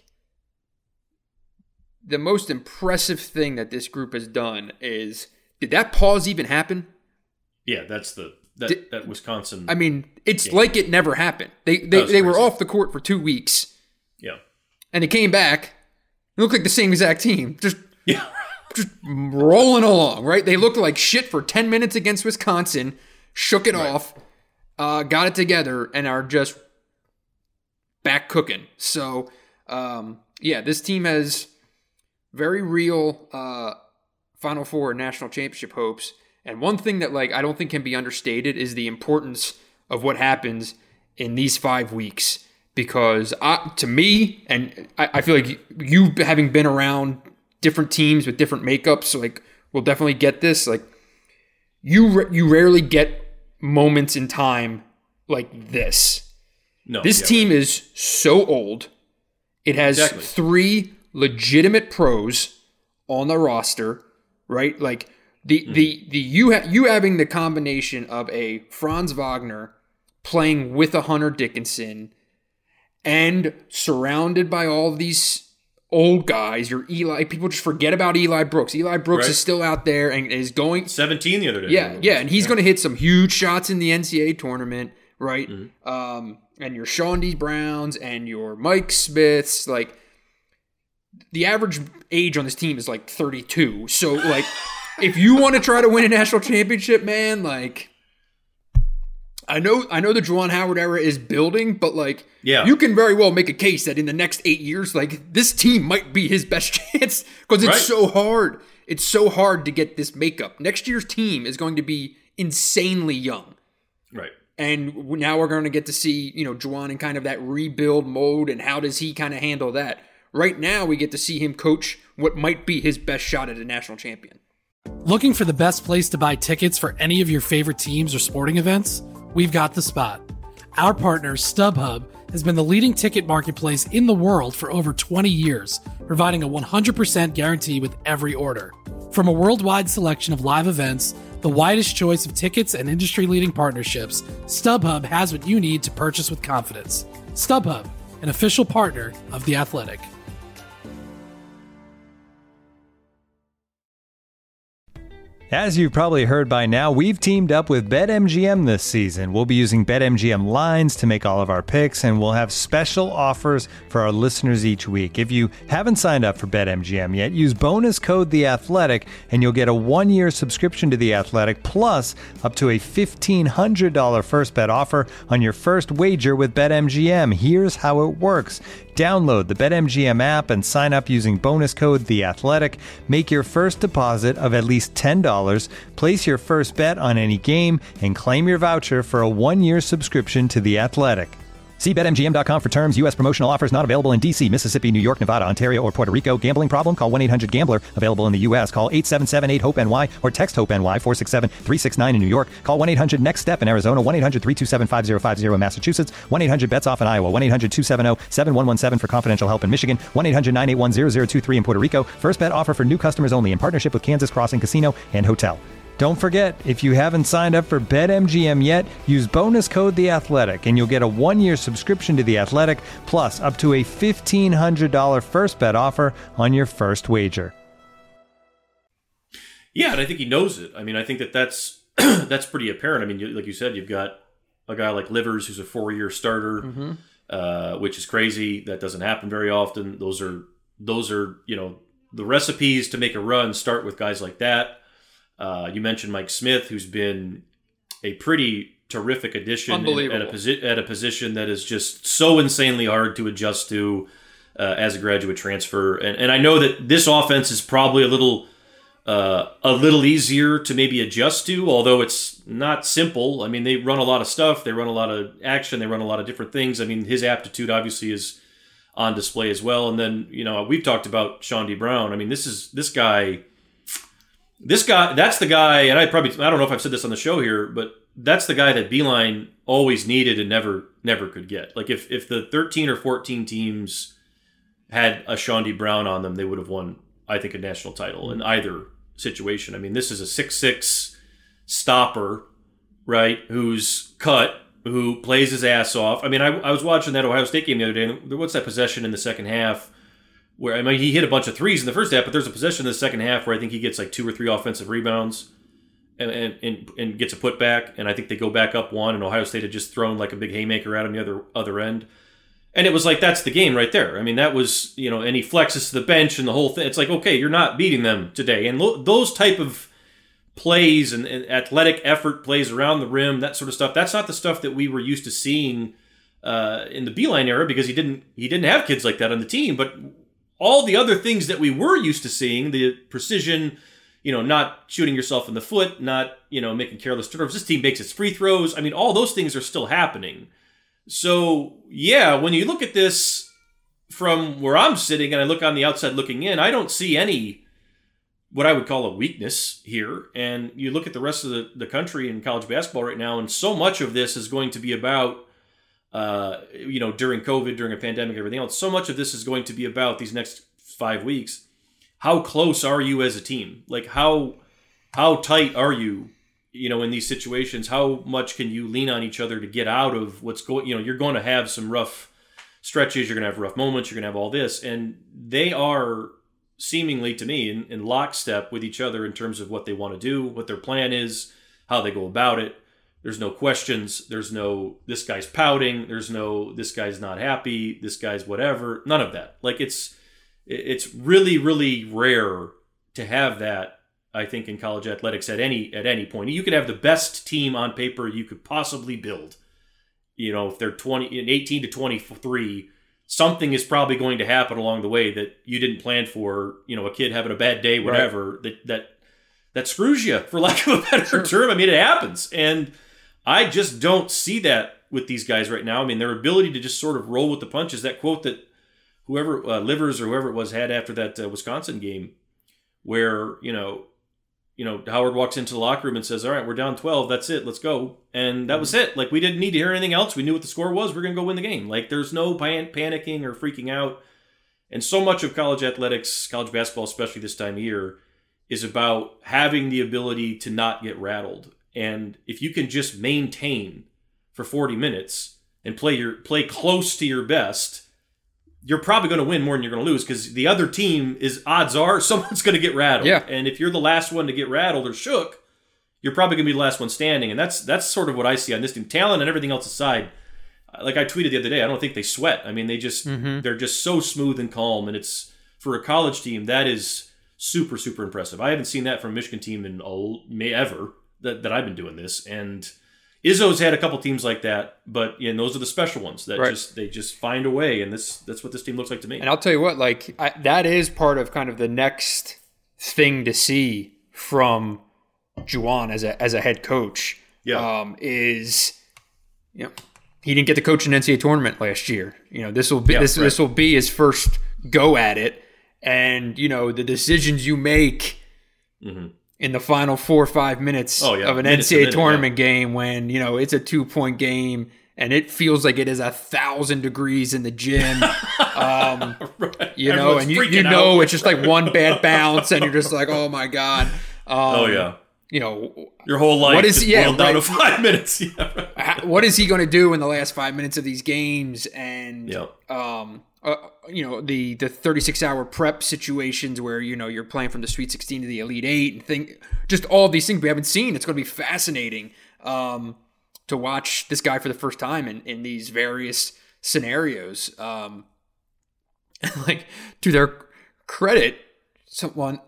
the most impressive thing that this group has done is, did that pause even happen? Yeah, that's that Wisconsin. I mean, it's like it never happened. They were off the court for 2 weeks. Yeah. And they came back. It looked like the same exact team. Just rolling along, right? They looked like shit for 10 minutes against Wisconsin, shook it off, got it together, and are just back cooking. So, this team has very real Final Four national championship hopes. And one thing that I don't think can be understated is the importance of what happens in these 5 weeks. Because to me, and I feel like you having been around different teams with different makeups, we'll definitely get this. You rarely get moments in time like this. No, this team is so old. It has 3 legitimate pros on the roster, right? You having the combination of a Franz Wagner playing with a Hunter Dickinson and surrounded by all these old guys, your Eli, people just forget about Eli Brooks. Eli Brooks is still out there and is going 17 the other day. Yeah, and he's going to hit some huge shots in the NCAA tournament, right? Mm-hmm. And your Sean D. Browns and your Mike Smiths, the average age on this team is 32. So if you want to try to win a national championship, man, I know the Juwan Howard era is building, but you can very well make a case that in the next 8 years, this team might be his best chance because it's so hard. It's so hard to get this makeup. Next year's team is going to be insanely young. Right. And now we're going to get to see, Juwan in kind of that rebuild mode, and how does he kind of handle that? Right now, we get to see him coach what might be his best shot at a national champion. Looking for the best place to buy tickets for any of your favorite teams or sporting events? We've got the spot. Our partner, StubHub, has been the leading ticket marketplace in the world for over 20 years, providing a 100% guarantee with every order. From a worldwide selection of live events, the widest choice of tickets, and industry-leading partnerships, StubHub has what you need to purchase with confidence. StubHub, an official partner of The Athletic. As you've probably heard by now, we've teamed up with BetMGM this season. We'll be using BetMGM lines to make all of our picks, and we'll have special offers for our listeners each week. If you haven't signed up for BetMGM yet, use bonus code THEATHLETIC, and you'll get a 1-year subscription to The Athletic, plus up to a $1,500 first bet offer on your first wager with BetMGM. Here's how it works. Download the BetMGM app and sign up using bonus code THEATHLETIC. Make your first deposit of at least $10 $100. Place your first bet on any game and claim your voucher for a 1-year subscription to The Athletic. See BetMGM.com for terms. U.S. promotional offers not available in D.C., Mississippi, New York, Nevada, Ontario, or Puerto Rico. Gambling problem? Call 1-800-GAMBLER. Available in the U.S. Call 877-8-HOPE-NY or text HOPE-NY 467-369 in New York. Call 1-800-NEXT-STEP in Arizona. 1-800-327-5050 in Massachusetts. 1-800-BETS-OFF in Iowa. 1-800-270-7117 for confidential help in Michigan. 1-800-981-0023 in Puerto Rico. First bet offer for new customers only in partnership with Kansas Crossing Casino and Hotel. Don't forget, if you haven't signed up for BetMGM yet, use bonus code The Athletic, and you'll get a 1-year subscription to The Athletic, plus up to a $1,500 first bet offer on your first wager. Yeah, and I think he knows it. I mean, I think that's that's pretty apparent. I mean, like you said, you've got a guy like Livers who's a 4-year starter, which is crazy. That doesn't happen very often. Those are the recipes to make a run start with guys like that. You mentioned Mike Smith, who's been a pretty terrific addition at a position that is just so insanely hard to adjust to as a graduate transfer. And I know that this offense is probably a little easier to maybe adjust to, although it's not simple. I mean, they run a lot of stuff. They run a lot of action. They run a lot of different things. I mean, his aptitude obviously is on display as well. And then, we've talked about Sean D. Brown. I mean, this guy, that's the guy, and I don't know if I've said this on the show here, but that's the guy that Beeline always needed and never could get. Like if the 13 or 14 teams had a Sean D. Brown on them, they would have won, I think, a national title in either situation. I mean, this is a 6'6" stopper, right, who's cut, who plays his ass off. I mean, I was watching that Ohio State game the other day, and what's that possession in the second half where, I mean, he hit a bunch of threes in the first half, but there's a possession in the second half where I think he gets like 2 or 3 offensive rebounds and gets a putback, and I think they go back up 1, and Ohio State had just thrown like a big haymaker at him the other end. And it was like, that's the game right there. I mean, that was, and he flexes to the bench and the whole thing. It's like, okay, you're not beating them today. And those type of plays and athletic effort plays around the rim, that sort of stuff, that's not the stuff that we were used to seeing in the Beeline era, because he didn't have kids like that on the team. But all the other things that we were used to seeing, the precision, not shooting yourself in the foot, not, making careless turnovers. This team makes its free throws. I mean, all those things are still happening. So, yeah, when you look at this from where I'm sitting and I look on the outside looking in, I don't see any what I would call a weakness here. And you look at the rest of the country in college basketball right now, and so much of this is going to be about, during COVID, during a pandemic, everything else, so much of this is going to be about these next 5 weeks. How close are you as a team? Like, how tight are you, in these situations? How much can you lean on each other to get out of what's going, you're going to have some rough stretches, you're going to have rough moments, you're going to have all this. And they are seemingly, to me, in lockstep with each other in terms of what they want to do, what their plan is, how they go about it. There's no questions. There's no, this guy's pouting. There's no, this guy's not happy. This guy's whatever. None of that. Like, it's really, really rare to have that, I think, in college athletics at any point. You could have the best team on paper you could possibly build. If they're 18 to 23, something is probably going to happen along the way that you didn't plan for. A kid having a bad day, whatever, right, that screws you, for lack of a better term. I mean, it happens. And I just don't see that with these guys right now. I mean, their ability to just sort of roll with the punches, that quote that whoever, Livers or whoever it was, had after that Wisconsin game, where, Howard walks into the locker room and says, all right, we're down 12. That's it. Let's go. And that was it. Like, we didn't need to hear anything else. We knew what the score was. We're going to go win the game. Like, there's no panicking or freaking out. And so much of college athletics, college basketball, especially this time of year, is about having the ability to not get rattled. And if you can just maintain for 40 minutes and play close to your best, you're probably going to win more than you're going to lose, because the other team odds are someone's going to get rattled. Yeah. And if you're the last one to get rattled or shook, you're probably going to be the last one standing. And that's sort of what I see on this team. Talent and everything else aside, like I tweeted the other day, I don't think they sweat. I mean, they just they're just so smooth and calm. And it's, for a college team, that is super, super impressive. I haven't seen that from a Michigan team in ever that I've been doing this. And Izzo's had a couple teams like that, but those are the special ones that they just find a way, and that's what this team looks like to me. And I'll tell you what, that is part of kind of the next thing to see from Juwan as a head coach. Yeah. Is he didn't get to coach an NCAA tournament last year. This will be Yeah, this right. will be his first go at it, and the decisions you make in the final 4 or 5 minutes of an NCAA tournament game when it's a 2-point game and it feels like it is 1,000 degrees in the gym. Right. And Everyone's you freaking know out. it's just like one bad bounce and you're just like, oh my God. Oh yeah. Your whole life what is boiled down to 5 minutes. Yeah. Right. what is he going to do in the last 5 minutes of these games? And the 36-hour prep situations where you're playing from the Sweet 16 to the Elite Eight and just all these things we haven't seen. It's going to be fascinating to watch this guy for the first time in these various scenarios. Like, to their credit, somewhat,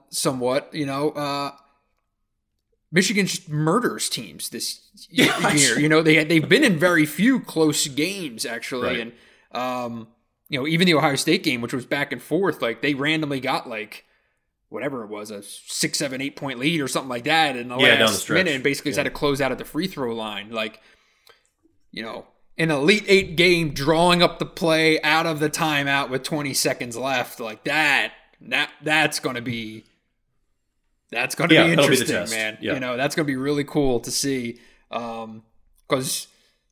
Michigan just murders teams this year. They've been in very few close games actually, Right. and even the Ohio State game, which was back and forth, like they randomly got like whatever it was, a 6, 7, 8 point lead or something like that in the down the last stretch. minute, and basically just had to close out at the free throw line. Like, an Elite Eight game, drawing up the play out of the timeout with 20 seconds left, like that's going to be. That's going to be That'll be the interesting, test. man. Yeah. That's going to be really cool to see. Because,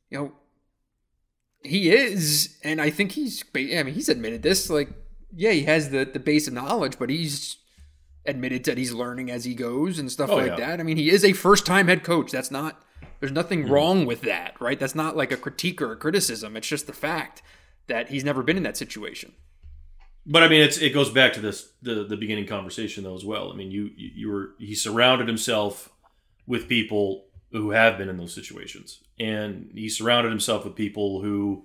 he is, and I think he's admitted this, like, yeah, he has the base of knowledge, but he's admitted that he's learning as he goes and stuff like that. I mean, he is a first-time head coach. There's nothing wrong with that, right? That's not like a critique or a criticism. It's just the fact that he's never been in that situation. But I mean, it goes back to the beginning conversation though as well. I mean, he surrounded himself with people who have been in those situations, and he surrounded himself with people who,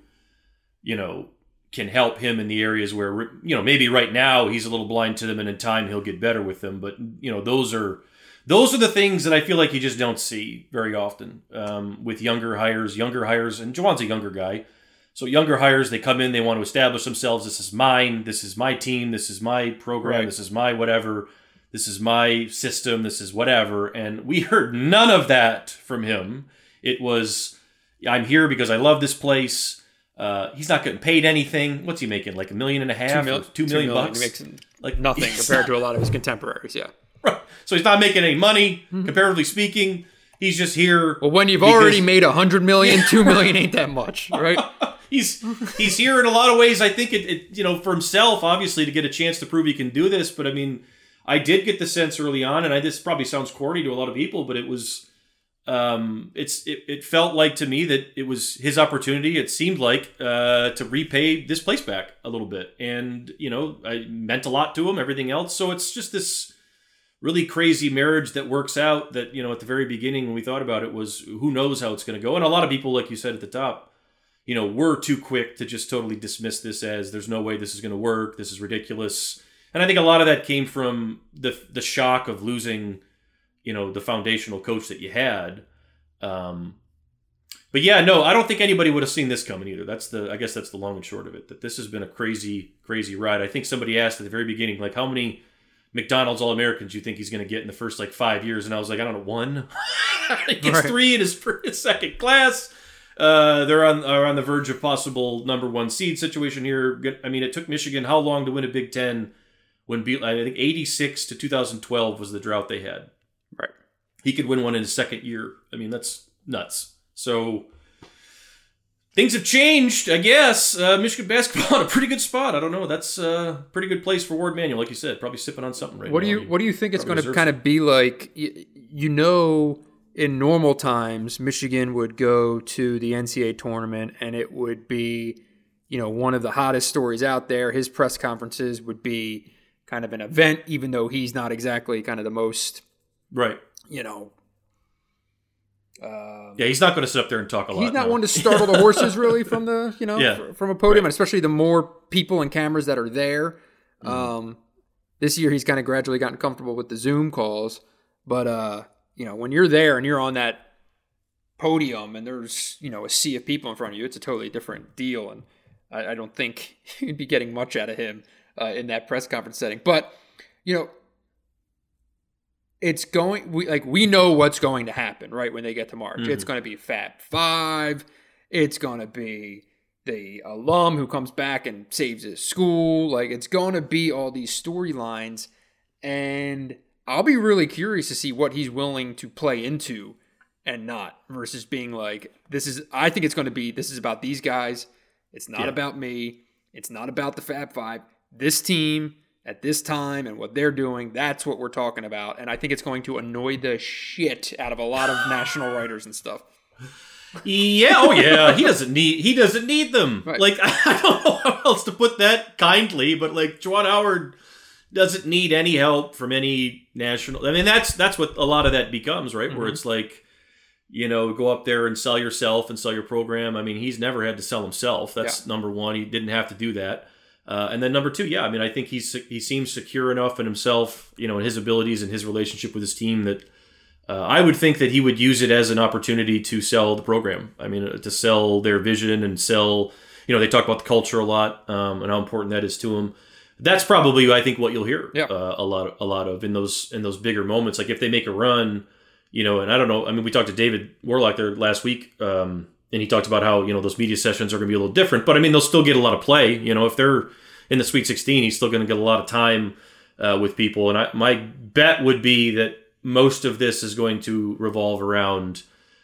can help him in the areas where maybe right now he's a little blind to them, and in time he'll get better with them. But those are the things that I feel like you just don't see very often with younger hires, and Juwan's a younger guy. So younger hires, they come in, they want to establish themselves. This is mine. This is my team. This is my program. Right. This is my whatever. This is my system. This is whatever. And we heard none of that from him. It was, I'm here because I love this place. He's not getting paid anything. What's he making? Like $1.5 million? $2 million bucks? He makes Like nothing compared to a lot of his contemporaries, yeah. Right. So he's not making any money, comparatively speaking. He's just here. Well, when you've because- already made $100 million, $2 million ain't that much, right? He's here in a lot of ways. I think it for himself, obviously, to get a chance to prove he can do this. But I mean, I did get the sense early on, and this probably sounds corny to a lot of people, but it was, it felt like to me that it was his opportunity. It seemed like to repay this place back a little bit, and I meant a lot to him. Everything else, so it's just this really crazy marriage that works out. That at the very beginning when we thought about it was who knows how it's going to go, and a lot of people, like you said at the top. We're too quick to just totally dismiss this as there's no way this is going to work. This is ridiculous. And I think a lot of that came from the shock of losing, the foundational coach that you had. But yeah, no, I don't think anybody would have seen this coming either. I guess that's the long and short of it, that this has been a crazy, crazy ride. I think somebody asked at the very beginning, like, how many McDonald's All-Americans do you think he's going to get in the first 5 years? And I was like, I don't know, 1. He gets 3 in his second class. They're on the verge of possible number 1 seed situation here. I mean, it took Michigan how long to win a Big Ten? I think 86 to 2012 was the drought they had. Right. He could win one in his second year. I mean, that's nuts. So things have changed, I guess. Michigan basketball in a pretty good spot. I don't know. That's a pretty good place for Ward Manuel, like you said. Probably sipping on something right now. What do you think it's going to deserves kind of be like? In normal times, Michigan would go to the NCAA tournament, and it would be, one of the hottest stories out there. His press conferences would be kind of an event, even though he's not exactly kind of the most, right. Yeah, He's not going to sit up there and talk a lot. he's not no. one to startle the horses really from the, from a podium, Right. and especially the more people and cameras that are there. This year, he's kind of gradually gotten comfortable with the Zoom calls, but when you're there and you're on that podium and there's, a sea of people in front of you, it's a totally different deal. And I don't think you'd be getting much out of him in that press conference setting. But, we know what's going to happen, right? When they get to March, it's going to be Fab Five. It's going to be the alum who comes back and saves his school. Like, it's going to be all these storylines, and I'll be really curious to see what he's willing to play into and not, versus being like, I think it's going to be, this is about these guys. It's not about me. It's not about the Fab Five. This team at this time and what they're doing, that's what we're talking about. And I think it's going to annoy the shit out of a lot of national writers and stuff. Yeah, oh yeah. He doesn't need them. Right. Like, I don't know how else to put that kindly, but like Juwan Howard doesn't need any help from any national. I mean, that's what a lot of that becomes, right? Where it's like, go up there and sell yourself and sell your program. I mean, he's never had to sell himself. That's number one. He didn't have to do that. And then number two, I mean, I think he seems secure enough in himself, in his abilities and his relationship with his team that I would think that he would use it as an opportunity to sell the program. I mean, to sell their vision and sell, they talk about the culture a lot and how important that is to him. That's probably, I think, what you'll hear a lot of in those bigger moments. Like if they make a run, and I don't know. I mean, we talked to David Warlock there last week, and he talked about how those media sessions are going to be a little different. But I mean, they'll still get a lot of play. If they're in the Sweet 16, he's still going to get a lot of time with people. And my bet would be that most of this is going to revolve around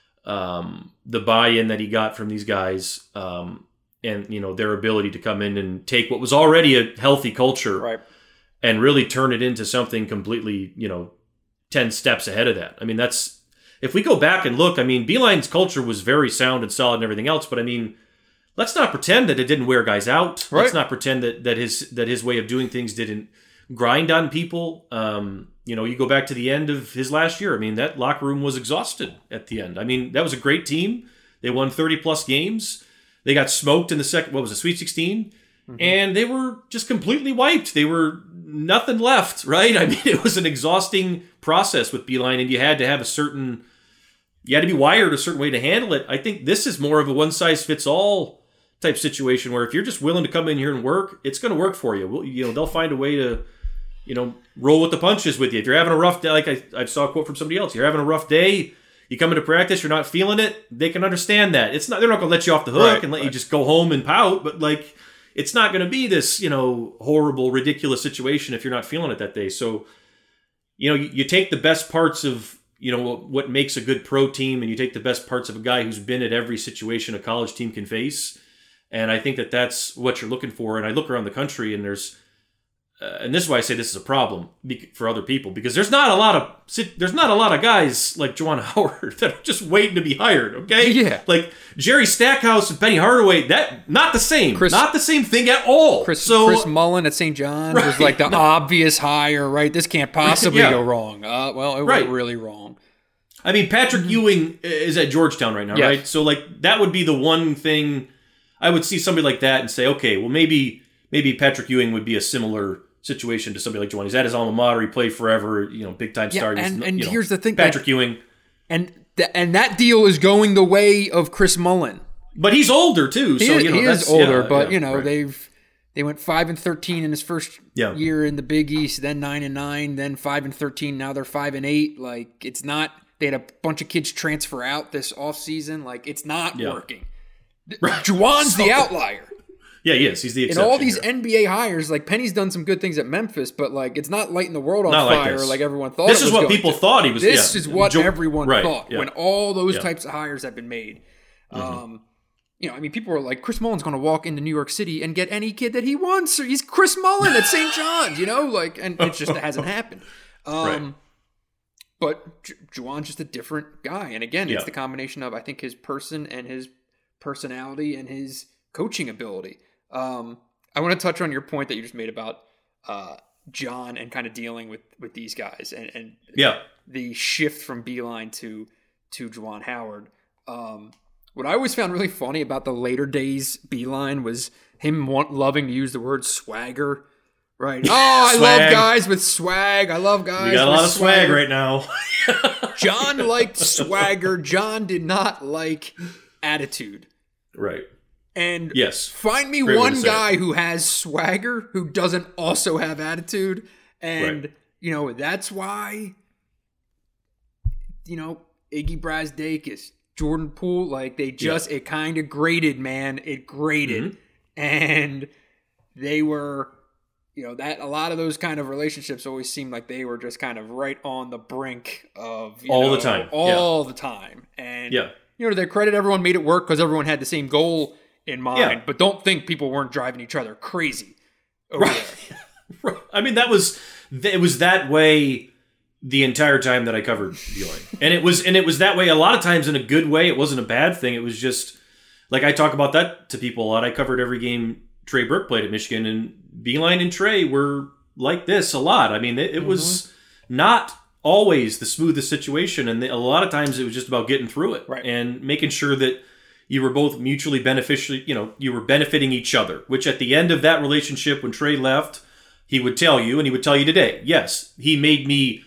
the buy-in that he got from these guys, and their ability to come in and take what was already a healthy culture, right, and really turn it into something completely 10 steps ahead of that. I mean, if we go back and look, I mean, Beeline's culture was very sound and solid and everything else, but I mean, let's not pretend that it didn't wear guys out. Right. Let's not pretend that his way of doing things didn't grind on people. You go back to the end of his last year. I mean, that locker room was exhausted at the end. I mean, that was a great team. They won 30 plus games. They got smoked in the Sweet 16, and they were just completely wiped. They were nothing left, right? I mean, it was an exhausting process with Beeline, and you had to be wired a certain way to handle it. I think this is more of a one-size-fits-all type situation where if you're just willing to come in here and work, it's going to work for you. They'll find a way to, roll with the punches with you. If you're having a rough day, like I saw a quote from somebody else, you're having a rough day, you come into practice, you're not feeling it, they can understand that. They're not going to let you off the hook and let you just go home and pout, but like, it's not going to be this, horrible, ridiculous situation if you're not feeling it that day. So, you take the best parts of, what makes a good pro team, and you take the best parts of a guy who's been at every situation a college team can face. And I think that that's what you're looking for. And I look around the country, and and this is why I say this is a problem for other people, because there's not a lot of guys like Juwan Howard that are just waiting to be hired. Okay, yeah, like Jerry Stackhouse and Penny Hardaway. That not the same thing at all. Chris Mullen at St. John's was like the obvious hire, right? This can't possibly go wrong. Well, it went really wrong. I mean, Patrick Ewing is at Georgetown right now, right? So like that would be the one thing I would see somebody like that and say, okay, well maybe Patrick Ewing would be a similar situation to somebody like Juwan. He's at his alma mater. He played forever. Big time star. And here's the thing, Patrick Ewing, and that deal is going the way of Chris Mullen. But he's older too. He is older. But they went 5-13 in his first year in the Big East, then 9-9, then 5-13. Now they're 5-8. Like, it's not. They had a bunch of kids transfer out this offseason. Like, it's not working. Juwan's the outlier. Yeah, he is. He's the exception. In all these NBA hires, like Penny's done some good things at Memphis, but like it's not lighting the world on fire like everyone thought. This is what people thought he was. This is what everyone thought when all those types of hires have been made. I mean, people were like, Chris Mullen's going to walk into New York City and get any kid that he wants. Or he's Chris Mullen at St. John's, and it just hasn't happened. But Juwan's just a different guy, and again, it's the combination of I think his person and his personality and his coaching ability. I want to touch on your point that you just made about John and kind of dealing with these guys and the shift from Beeline to Juwan Howard. What I always found really funny about the later days Beeline was him loving to use the word swagger. Right. Oh, I love guys with swag. I love guys with swag. We got a lot of swag right now. John liked swagger. John did not like attitude. Right. And find me one guy who has swagger who doesn't also have attitude. And, that's why Iggy Brasdakis, Jordan Poole, like they just, it kind of grated, man. It grated. And they were, that a lot of those kind of relationships always seemed like they were just kind of right on the brink of, all the time. The time. And, to their credit, everyone made it work because everyone had the same goal in mind. Yeah. But don't think people weren't driving each other crazy over there. Right. I mean, it was that way the entire time that I covered Beeline. And it was that way a lot of times in a good way. It wasn't a bad thing. It was just, like I talk about that to people a lot. I covered every game Trey Burke played at Michigan, and Beeline and Trey were like this a lot. I mean, it was not always the smoothest situation, and a lot of times it was just about getting through it and making sure that you were both mutually beneficial. You were benefiting each other, which at the end of that relationship, when Trey left, he would tell you, and he would tell you today, yes, he made me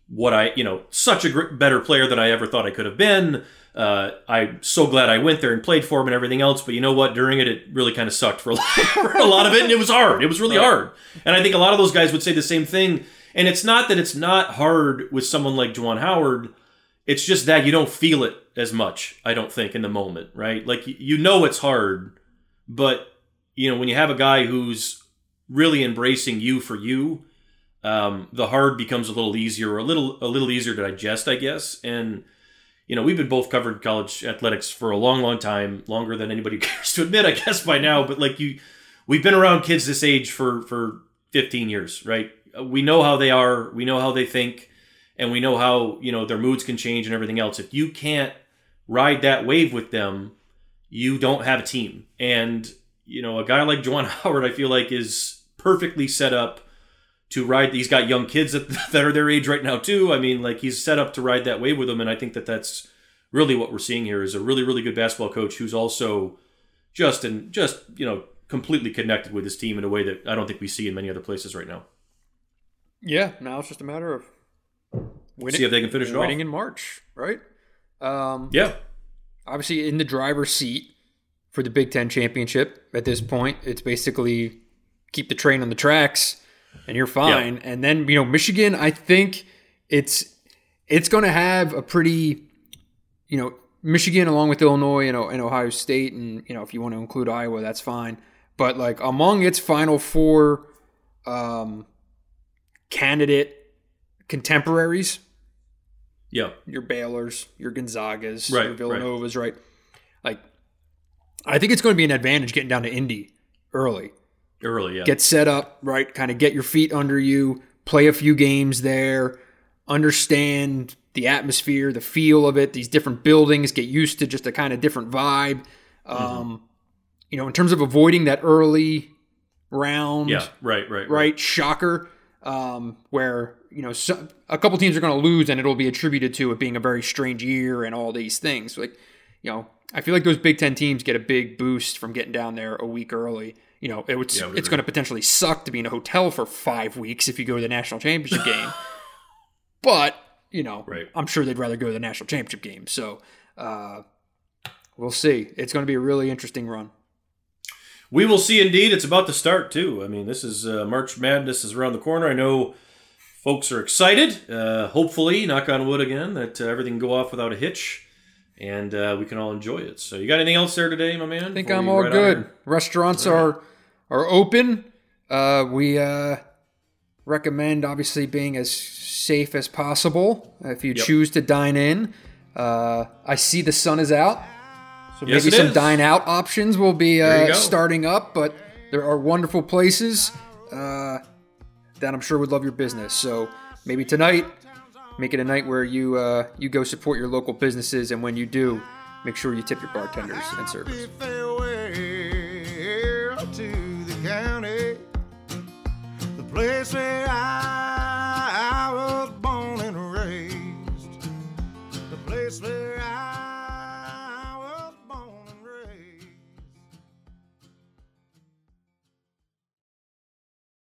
such a better player than I ever thought I could have been. I'm so glad I went there and played for him and everything else. But you know what? During it really kind of sucked for a lot of it. And it was hard. It was really hard. And I think a lot of those guys would say the same thing. And it's not that it's not hard with someone like Juwan Howard. It's just that you don't feel it as much, I don't think, in the moment, right? Like, it's hard. But, when you have a guy who's really embracing you for you, the hard becomes a little easier, or a little easier to digest, I guess. And, we've been both covered college athletics for a long, long time, longer than anybody cares to admit, I guess, by now. But we've been around kids this age for 15 years, right? We know how they are, we know how they think, and we know how, their moods can change and everything else. If you can't ride that wave with them, you don't have a team. And, a guy like Juwan Howard, I feel like, is perfectly set up to ride. He's got young kids that are their age right now too. I mean, he's set up to ride that wave with them, and I think that's really what we're seeing here is a really, really good basketball coach who's also just completely connected with his team in a way that I don't think we see in many other places right now. Yeah, now it's just a matter of see if they can finish it off. Winning in March, right? Obviously in the driver's seat for the Big Ten championship at this point. It's basically keep the train on the tracks and you're fine. And then, Michigan, I think it's going to have a pretty, Michigan along with Illinois and Ohio State, and, if you want to include Iowa, that's fine. But, among its Final Four candidate contemporaries, your Baylors, your Gonzagas, your Villanovas, right? I think it's going to be an advantage getting down to Indy early, get set up, right? Kind of get your feet under you, play a few games there, understand the atmosphere, the feel of it, these different buildings, get used to just a kind of different vibe. In terms of avoiding that early round, shocker, where, a couple teams are going to lose and it'll be attributed to it being a very strange year and all these things. I feel like those Big Ten teams get a big boost from getting down there a week early. It's going to potentially suck to be in a hotel for 5 weeks if you go to the national championship game. But, I'm sure they'd rather go to the national championship game. So we'll see. It's going to be a really interesting run. We will see indeed. It's about to start too. I mean, this is March Madness is around the corner. I know folks are excited. Hopefully, knock on wood again, that everything can go off without a hitch. And we can all enjoy it. So you got anything else there today, my man? I think I'm all good. Restaurants are open. We recommend, obviously, being as safe as possible if you choose to dine in. I see the sun is out. So maybe some dine out options will be starting up. But there are wonderful places that I'm sure would love your business. So maybe tonight, make it a night where you go support your local businesses, and when you do, make sure you tip your bartenders and servers. To the county, the place where I was born and raised, the place where I